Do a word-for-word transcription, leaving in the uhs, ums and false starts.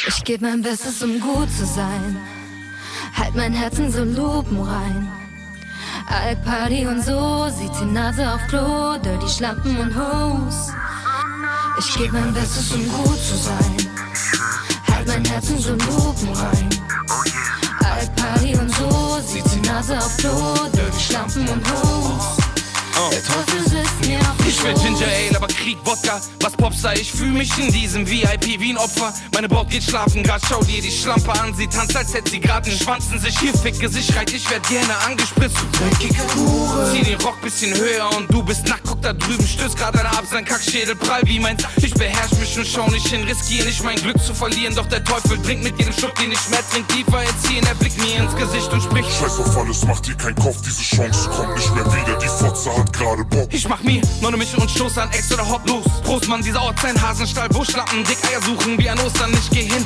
Ich geb mein Bestes, um gut zu sein. Halt mein Herz in so Lupen rein. Alk, Party und so, sieht die Nase auf Klo, dirty Schlampen und Hose. Ich geb mein Bestes, um gut zu sein. Halt mein Herz in so Lupen rein. Alk, Party und so, sieht die Nase auf Klo, dirty Schlampen und Hose. Der Teufel sitzt mir auf die Ich will Ginger Ale, aber krieg Wodka. Was Popstar, ich fühl mich in diesem V I P wie ein Opfer. Meine Braut geht schlafen, grad schau dir die Schlampe an. Sie tanzt, als hätte sie grad einen Schwanz in sich. Hier ficke sich reit, ich werd gerne angespritzt. Du dreckige Hure. Zieh den Rock bisschen höher und du bist nackt. Guck da drüben, stößt grad einer ab, sein Kackschädel prall wie meins. Ich beherrsch mich und schau nicht hin, riskier nicht mein Glück zu verlieren. Doch der Teufel trinkt mit jedem Schluck, den ich mehr trink. Tiefer erziehen, er blickt mir ins Gesicht und spricht: Scheiß auf alles, mach dir keinen Kopf, diese Chance kommt nicht mehr wieder. Die Fotze hat gerade Bock. Ich mach mir Nonne Mische und Stoß an Ex oder Hop los. Prost, Mann, dieser Ort, sein Hasenstall, Buschlappen, dick Eier suchen wie an Ostern. Ich geh hin,